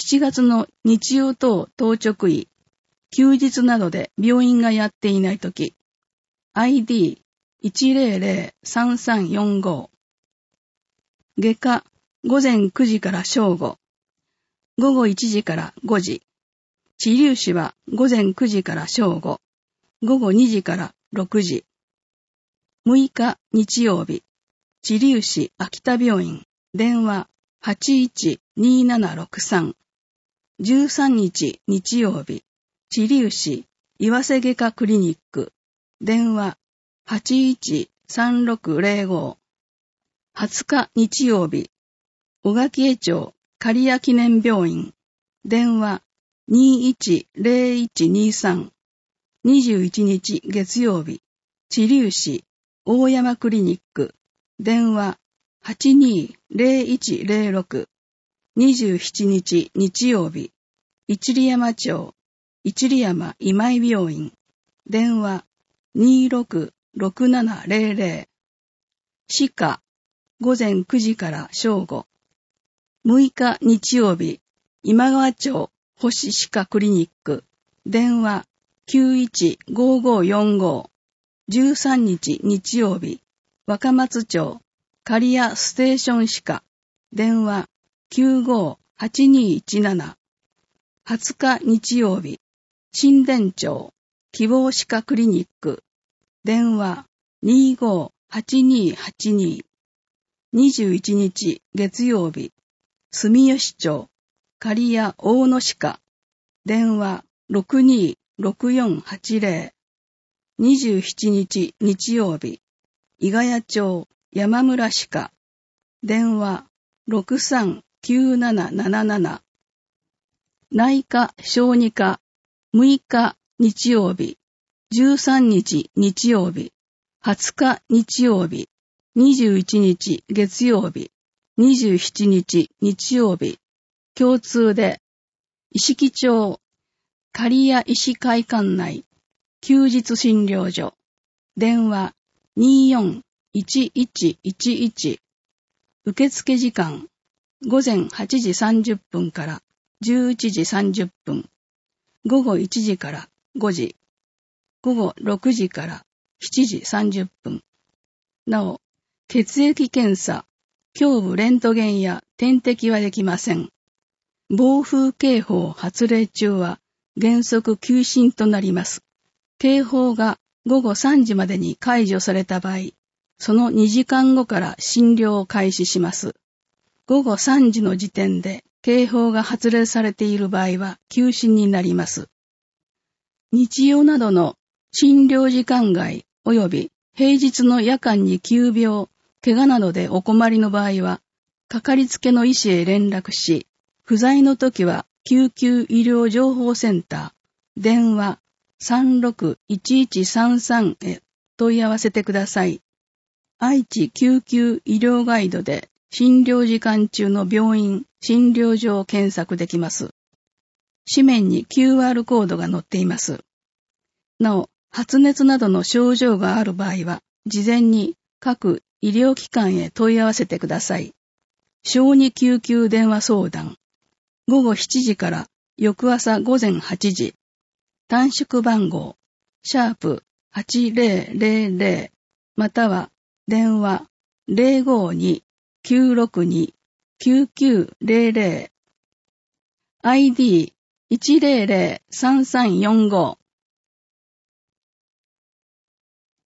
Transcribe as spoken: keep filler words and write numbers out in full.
ちがつの日曜等当直医、休日などで病院がやっていないとき、アイディーいちまるまるさんさんよんご。外科、午前くじから正午。午後いちじからごじ。治療士は午前くじから正午。午後にじからろくじ。むいか日曜日。治療士秋田病院。電話 はちいちにーななろくさん。じゅうさんにち日曜日。治療士岩瀬外科クリニック。電話 はちいちさんろくぜろご。はつか日曜日。小垣江町刈谷記念病院。電話 にーいちぜろいちにーさん。にじゅういちにち月曜日。治療士大山クリニック。電話 はちにーぜろいちぜろろく。にじゅうしちにち日曜日。一里山町一里山今井病院。電話 にーろくろくななぜろぜろ。歯科午前くじから正午。むいか日曜日。今川町星歯科クリニック。電話 きゅういちごーごーよんご。じゅうさんにち日曜日。若松町刈谷ステーション歯科。電話 きゅうごーはちにーいちなな。はつか日曜日。新田町希望歯科クリニック。電話 にーごーはちにーはちにー。にじゅういちにち月曜日。住吉町刈谷大野歯科。電話 ろくにーろくよんはちぜろ。にじゅうしちにち日曜日。伊ヶ谷町山村歯科。電話 ろくさんきゅうなななななな。内科小児科むいか日曜日。じゅうさんにち日曜日。はつか日曜日。にじゅういちにち月曜日。にじゅうしちにち日曜日。共通で、石木町刈谷医師会館内休日診療所。電話 にーよんいちいちいちいち。受付時間午前はちじさんじゅっぷんからじゅういちじさんじゅっぷん。午後いちじからごじ。午後ろくじからしちじさんじゅっぷん。なお、血液検査、胸部レントゲンや点滴はできません。暴風警報発令中は原則休診となります。警報がごごさんじまでに解除された場合、そのにじかんごから診療を開始します。ごごさんじの時点で警報が発令されている場合は休診になります。日曜などの診療時間外及び平日の夜間に急病、怪我などでお困りの場合は、かかりつけの医師へ連絡し、不在の時は救急医療情報センター、電話 さんろくいちいちさんさん へ問い合わせてください。愛知救急医療ガイドで診療時間中の病院、診療所を検索できます。紙面に キューアール コードが載っています。なお、発熱などの症状がある場合は、事前に各医療機関へ問い合わせてください。小児救急電話相談。ごごしちじから翌朝午前はちじ。短縮番号、シャープはちぜろぜろぜろ、または電話 ぜろごに きゅうろくに きゅうきゅうぜろぜろ。アイディーいちぜろぜろさんさんよんご。